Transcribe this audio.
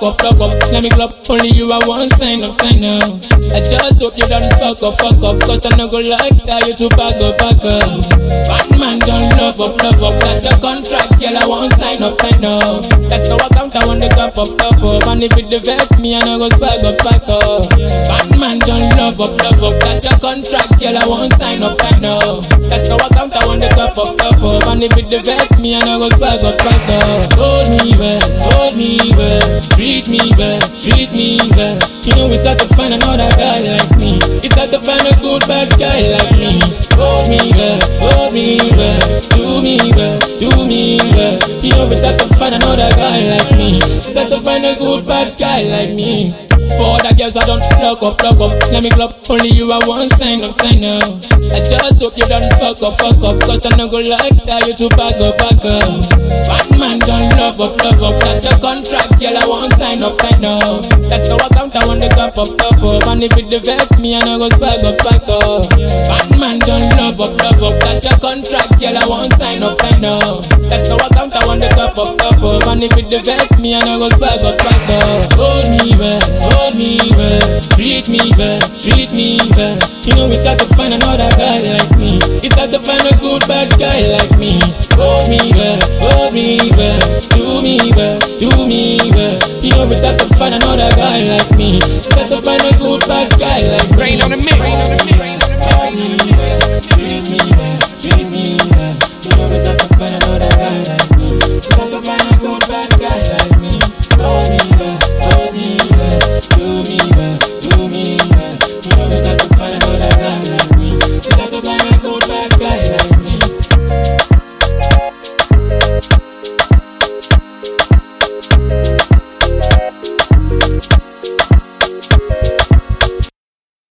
Let me club, only you I want sign up. I just hope you don't fuck up, cause I no go like that, you to back up. Bad man don't love up, that's your contract, girl, I want sign up. That's how I count, I want the top up, and if it defects me, I no go back up. Bad man don't love up, that's your contract, girl, I want sign up. That's how I count, I want the top up, and if it defects me, I no go back up. Hold me well, treat me well. You know it's hard to find another guy like me. It's hard to find a good bad guy like me. Hold me well, do me well. You know it's hard to find another guy like me. It's hard to find a good bad guy like me. For the girls I don't lock up. Let me club, only you I want sign up. I just hope you don't fuck up, cause I no go like that, you to back up. Bad man don't love up, that's your contract, girl, I want sign up. That's how I count, I want the top up, and if it defects me, I no go back up. Bad man don't love up, that's your contract, girl, I want sign up. That's how I count, I want the top up, and if it defects me, I no go back up. Hold me well, treat me well. You know it's hard to find another guy like me. It's hard to find a good bad guy like me. Hold me well, do me well. You know it's hard to find another guy like me. It's hard to find a good bad guy like me. Rain on the mix. Treat me well.